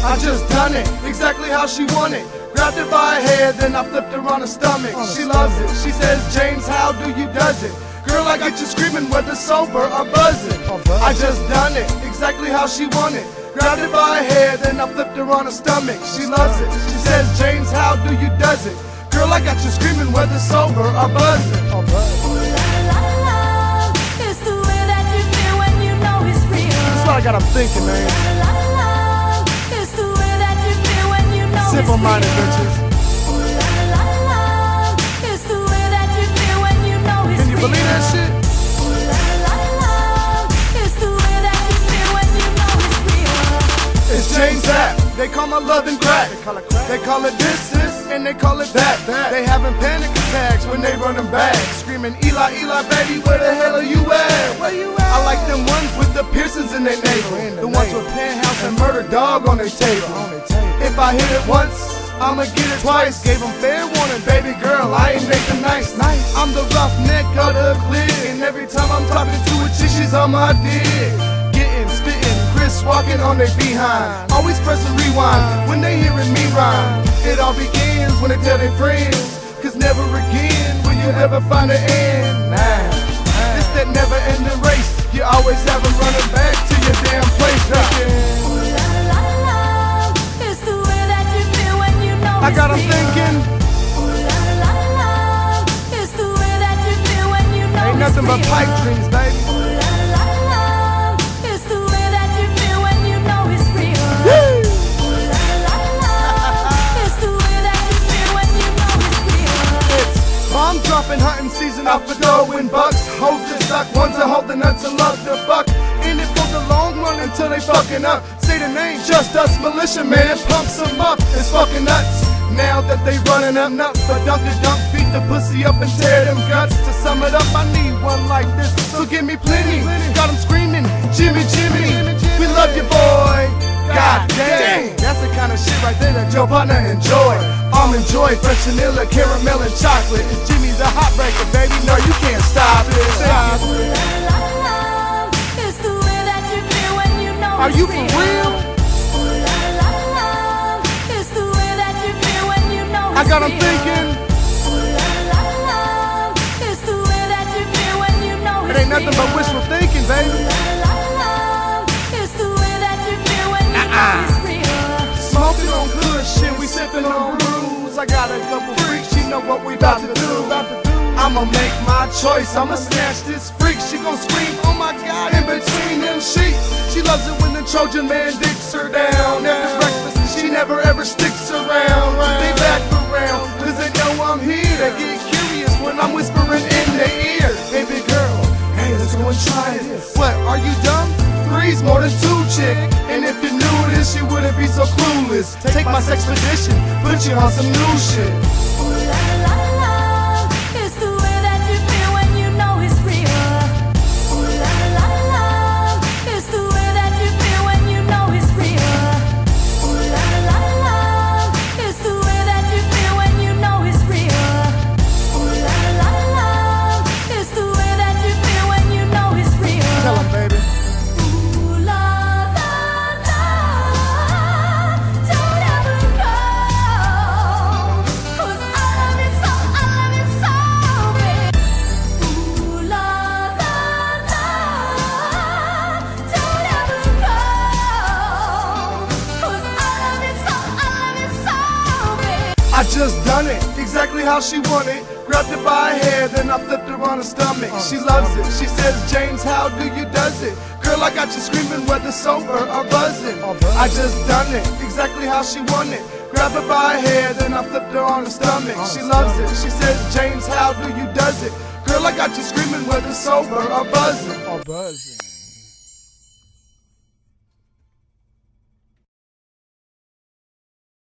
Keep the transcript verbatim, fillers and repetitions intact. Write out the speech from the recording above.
I just done it, exactly how she want it. Grabbed her by her hair, then I flipped her on her stomach. She loves it, she says, James, how do you does it? Girl, I got you screaming whether sober or buzzing. I just done it, exactly how she want it. Grabbed her by her hair, then I flipped her on her stomach. She loves it, she says, James, how do you does it? Girl, I got you screaming whether sober or buzzing. Ooh, la, la, la. It's the way that you feel when you know it's real. That's what I got, I'm thinking, man. Ooh, la, la, la. It's the way that you feel when you know it's real. Simple-minded bitches. Ooh, la, la, la. It's the way that you feel when you know it's real. Can you believe that shit? Ooh, la, la, la. It's the way that you feel when you know it's real. It's James Rap, they call my love and crack. They call it crack. They call it this, this, and they call it that. that. They having panic attacks when they running back, screaming, Eli, Eli, baby, where the hell are you at? Where you at? I like them ones with the piercings in their navel, the ones with penthouse and murder dog on their table. If I hit it once, I'ma get it twice. Gave them fair warning, baby girl, I ain't making nice. nice. I'm the rough neck of the clique, and every time I'm talking to a chick, she's on my dick. Getting, spitting, Chris walking on their behind. Always pressing rewind when they hearing me rhyme. It all begins when they tell their friends, cause never again will you ever find an end. Nah, it's that never ending race. You always have them running back to your damn place. Ooh, la, la, la. It's the way that you feel when you know I got them it's real. thinking, Ooh, la, la, la. It's the way that you feel when you know ain't it's nothing but real. pipe dreams, baby. Ooh, la, la, la. It's the way that you feel when you know it's real. Woo! Ooh, la, la, la. It's the way that you feel when you know it's real. It's bomb dropping, hunting season off the door when bucks. Hoes that suck, ones that hold the nuts and love to fuck. In it for the long run until they fucking up. Say the name, just us, militia man, pumps them up. It's fucking nuts. Now that they running up nuts, but dunk to dunk, beat the pussy up and tear them guts. To sum it up, I need one like this, so give me plenty. Got them screaming, Jimmy, Jimmy, we love you, boy. God damn, that's the kind of shit right there that your partner enjoy. Almond joy, fresh vanilla, caramel and chocolate. Jimmy the heartbreaker, baby, no you can't stop it. Stop Ooh, it. la, la, la. It's the way that you feel when you know Are it's you for real? Ooh, la, la, la. It's the way that you feel when you know it's I got them real. thinking, Ooh, la, la, la. It's the way that you feel when you know it it's ain't nothing but real. wishful thinking, baby. Ooh, la, la, la. It's the way that you feel when you know it's real. Smoking on good shit, we sipping on brews. I got a couple freaks, she know what we about to do. I'ma make my choice, I'ma snatch this freak. She gon' scream, oh my god, in between them sheets. She loves it when the Trojan man dicks her down. After breakfast, she never ever sticks around. They back around, cause they know I'm here. They get curious when I'm whispering in their ear. Baby girl, hey, let's go and try this. What, are you dumb? Three's more than two, chick. And if you knew this, you wouldn't be so clueless. Take my sexpedition, put you on some new shit. Ooh, la, la, la. It's the way that you feel when you know it's real. Ooh, la, la, la. It's the way that you feel when you know it's real. Ooh, la, la, la. It's the way that you feel when you know it's real. Ooh, la, la, la. It's the way that you feel when you know it's real. Tell 'em, baby. Ooh, la, la, la. Don't ever go. 'Cause I love it so, I love it so, baby. Ooh, la, la, la. Don't ever go. 'Cause I love it so, I love it so, baby. I just done it, exactly how she want it. Grabbed her by her hair, then I flipped her on her stomach. She loves it, she says, James, how do you does it? Girl, I got you screaming whether sober or buzzing. I just done it, exactly how she want it. Grabbed her by her hair, then I flipped her on her stomach. She loves it, she says, James, how do you does it? Girl, I got you screaming whether sober or buzzing. Or buzzing.